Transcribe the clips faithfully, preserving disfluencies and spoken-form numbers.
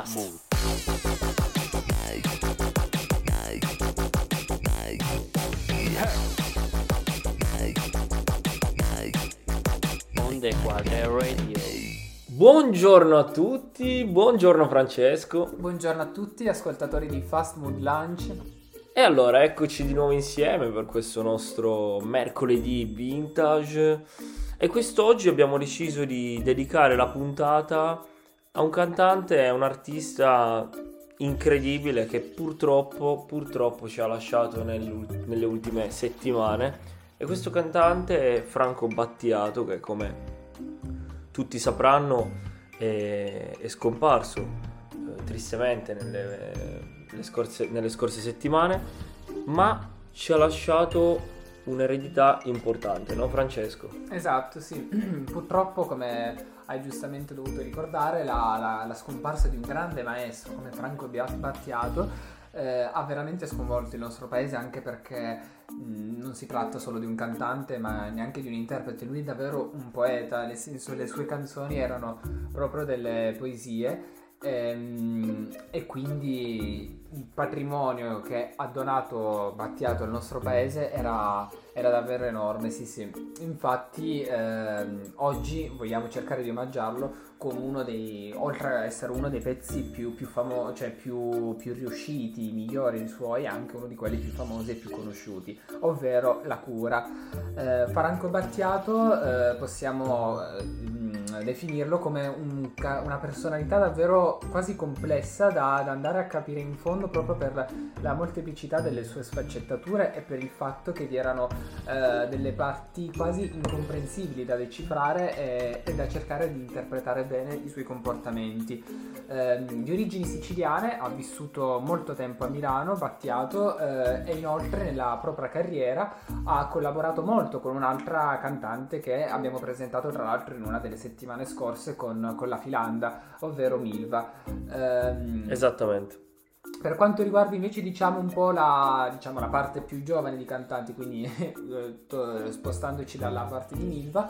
Mood. Onde Quadre Radio. Buongiorno a tutti, buongiorno Francesco. Buongiorno a tutti ascoltatori di Fast Mood Lunch. E allora eccoci di nuovo insieme per questo nostro mercoledì vintage. E quest'oggi abbiamo deciso di dedicare la puntata a un cantante e un artista incredibile che purtroppo, purtroppo ci ha lasciato nel, nelle ultime settimane. E questo cantante è Franco Battiato, che come tutti sapranno è, è scomparso eh, tristemente nelle, le scorse, nelle scorse settimane, ma ci ha lasciato un'eredità importante, no Francesco? Esatto, sì. Purtroppo, come hai giustamente dovuto ricordare, la, la, la scomparsa di un grande maestro come Franco Battiato eh, ha veramente sconvolto il nostro paese, anche perché mh, non si tratta solo di un cantante ma neanche di un interprete. Lui è davvero un poeta, nel senso le sue canzoni erano proprio delle poesie ehm, e quindi il patrimonio che ha donato Battiato al nostro paese era, era davvero enorme, sì sì. Infatti ehm, oggi vogliamo cercare di omaggiarlo con uno dei, oltre ad essere uno dei pezzi più, più famosi, cioè più, più riusciti, migliori suoi, anche uno di quelli più famosi e più conosciuti, ovvero La Cura. Eh, Franco Battiato eh, possiamo eh, definirlo come un, una personalità davvero quasi complessa da, da andare a capire in fondo, proprio per la molteplicità delle sue sfaccettature e per il fatto che vi erano eh, delle parti quasi incomprensibili da decifrare e, e da cercare di interpretare bene i suoi comportamenti. Eh, di origini siciliane, ha vissuto molto tempo a Milano, Battiato, eh, e inoltre nella propria carriera ha collaborato molto con un'altra cantante che abbiamo presentato tra l'altro in una delle settimane scorse con, con la Filanda, ovvero Milva. Eh, Esattamente. Per quanto riguarda invece diciamo un po' la, diciamo, la parte più giovane di cantanti, quindi spostandoci dalla parte di Milva,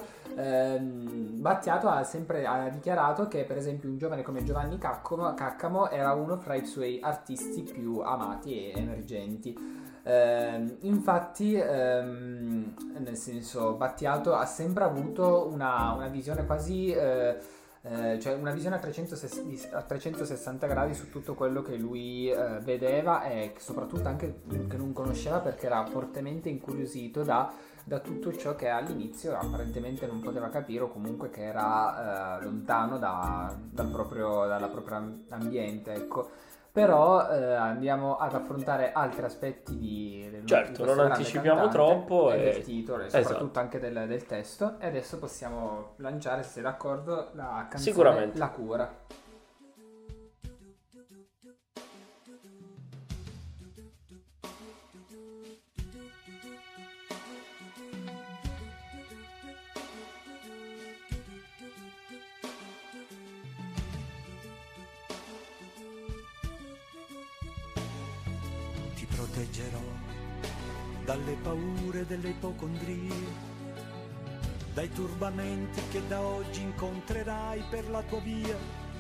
ehm, Battiato ha sempre ha dichiarato che per esempio un giovane come Giovanni Caccamo, Caccamo era uno fra i suoi artisti più amati e emergenti. Eh, infatti ehm, nel senso Battiato ha sempre avuto una, una visione quasi eh, Eh, cioè una visione a, trecentosessanta, a trecentosessanta gradi su tutto quello che lui eh, vedeva e soprattutto anche che non conosceva, perché era fortemente incuriosito da, da tutto ciò che all'inizio apparentemente non poteva capire, o comunque che era eh, lontano da, dal proprio, dalla propria ambiente, ecco. Però eh, andiamo ad affrontare altri aspetti di, del certo, non anticipiamo troppo e e... del titolo e soprattutto esatto. anche del, del testo, e adesso possiamo lanciare, se sei d'accordo, la canzone Sicuramente. La Cura. Proteggerò dalle paure delle ipocondrie, dai turbamenti che da oggi incontrerai per la tua via,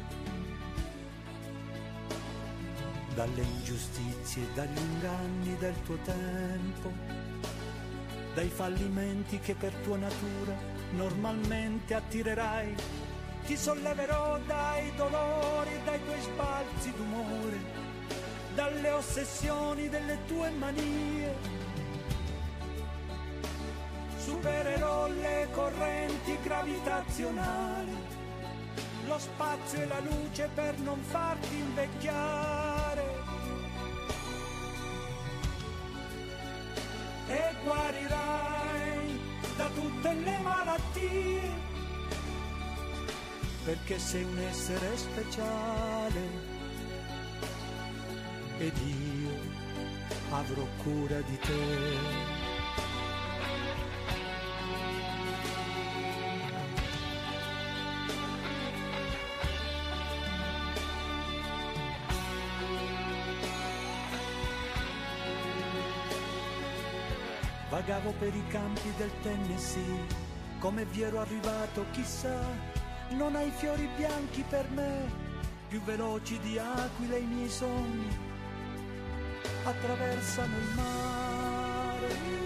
dalle ingiustizie e dagli inganni del tuo tempo, dai fallimenti che per tua natura normalmente attirerai. Ti solleverò dai dolori e dai tuoi sbalzi d'umore, dalle ossessioni delle tue manie. Supererò le correnti gravitazionali, lo spazio e la luce per non farti invecchiare, e guarirai da tutte le malattie, perché sei un essere speciale ed io avrò cura di te. Vagavo per i campi del Tennessee, come vi ero arrivato chissà, non hai fiori bianchi per me, più veloci di aquile i miei sogni attraversano il mare.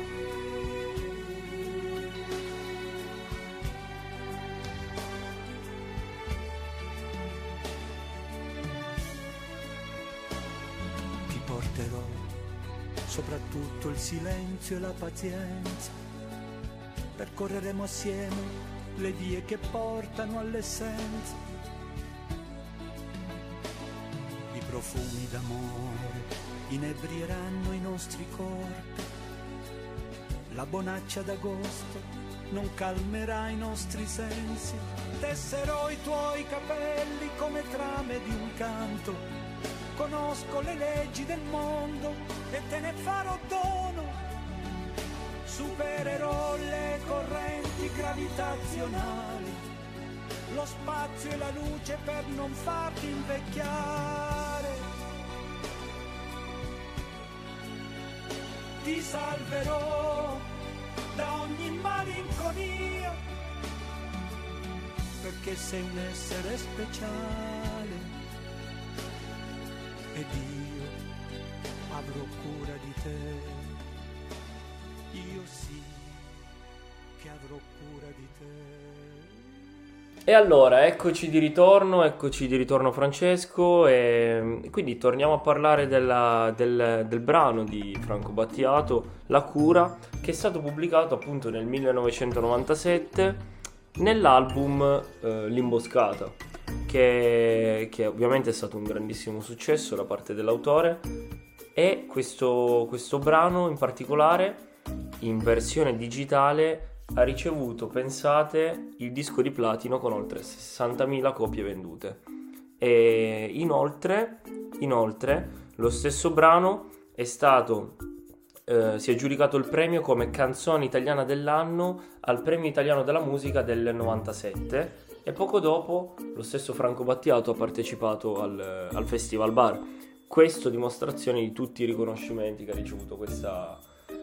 Ti porterò soprattutto il silenzio e la pazienza, percorreremo assieme le vie che portano all'essenza. I profumi d'amore inebrieranno i nostri corpi, la bonaccia d'agosto non calmerà i nostri sensi. Tesserò i tuoi capelli come trame di un canto, conosco le leggi del mondo e te ne farò dono. Supererò le correnti gravitazionali, lo spazio e la luce per non farti invecchiare. Ti salverò da ogni malinconia, perché sei un essere speciale ed io avrò cura di te. Io sì che avrò cura di te. E allora, eccoci di ritorno, eccoci di ritorno Francesco, e quindi torniamo a parlare della, del, del brano di Franco Battiato, La cura, che è stato pubblicato appunto nel millenovecentonovantasette nell'album eh, L'Imboscata, che, che ovviamente è stato un grandissimo successo da parte dell'autore, e questo, questo brano in particolare, in versione digitale, ha ricevuto, pensate, il disco di platino con oltre sessantamila copie vendute. E inoltre, inoltre lo stesso brano è stato eh, si è aggiudicato il premio come canzone italiana dell'anno al Premio Italiano della Musica del novantasette, e poco dopo lo stesso Franco Battiato ha partecipato al, al Festival Bar. Questo dimostrazione di tutti i riconoscimenti che ha ricevuto questa,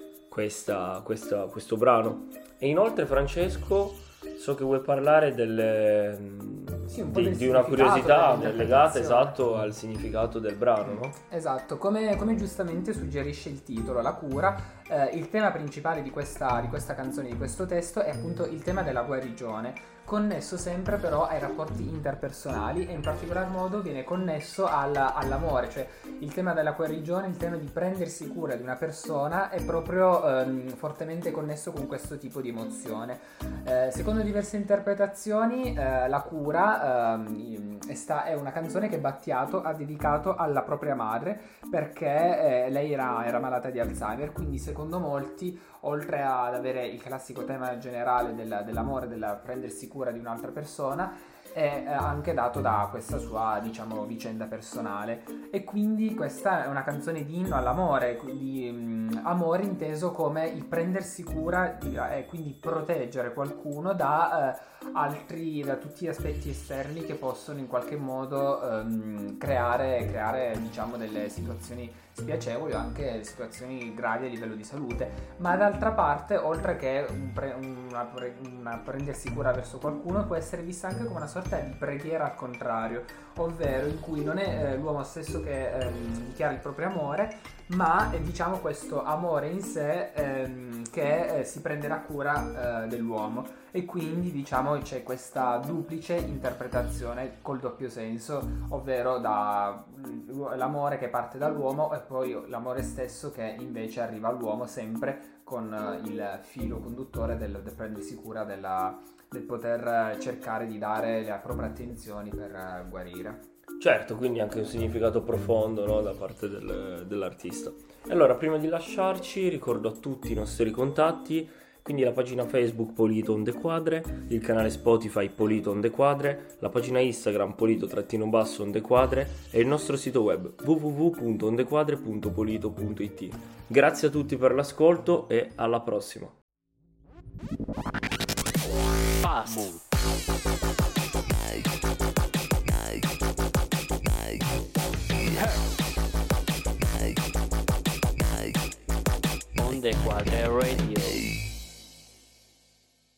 questa, questa, questo brano. E inoltre, Francesco, so che vuoi parlare delle, sì, un po' di, del di una curiosità legata, dell'interpretazione. Esatto, al significato del brano, no? Esatto, come, come giustamente suggerisce il titolo, La cura, eh, il tema principale di questa, di questa canzone, di questo testo, è appunto il tema della guarigione, connesso sempre però ai rapporti interpersonali, e in particolar modo viene connesso alla, all'amore, cioè il tema della guarigione, il tema di prendersi cura di una persona è proprio ehm, fortemente connesso con questo tipo di emozione. Eh, secondo diverse interpretazioni, eh, La cura ehm, è, sta, è una canzone che Battiato ha dedicato alla propria madre, perché eh, lei era, era malata di Alzheimer, quindi secondo molti, oltre ad avere il classico tema generale della, dell'amore, della prendersi cura di un'altra persona, è anche dato da questa sua, diciamo, vicenda personale. E quindi questa è una canzone di inno all'amore, di um, amore inteso come il prendersi cura e eh, quindi proteggere qualcuno da eh, altri, da tutti gli aspetti esterni che possono in qualche modo um, creare, creare diciamo delle situazioni spiacevoli o anche situazioni gravi a livello di salute. Ma d'altra parte, oltre che un pre, una, pre, una prendersi cura verso qualcuno, può essere vista anche come una sorta di preghiera al contrario, ovvero in cui non è eh, l'uomo stesso che ehm, dichiara il proprio amore, ma è, diciamo, questo amore in sé ehm, che eh, si prenderà cura eh, dell'uomo, e quindi diciamo c'è questa duplice interpretazione col doppio senso, ovvero da l'amore che parte dall'uomo e poi l'amore stesso che invece arriva all'uomo, sempre con il filo conduttore del, del prendersi cura della, del poter cercare di dare le proprie attenzioni per guarire. Certo, quindi anche un significato profondo, no, da parte del, dell'artista. Allora, prima di lasciarci, ricordo a tutti i nostri contatti, quindi la pagina Facebook Polito on the Quadre, il canale Spotify Polito on the Quadre, la pagina Instagram Polito-on the Quadre e il nostro sito web w w w punto ondequadre punto polito punto i t. Grazie a tutti per l'ascolto e alla prossima. Fast. On the Quadre Radio.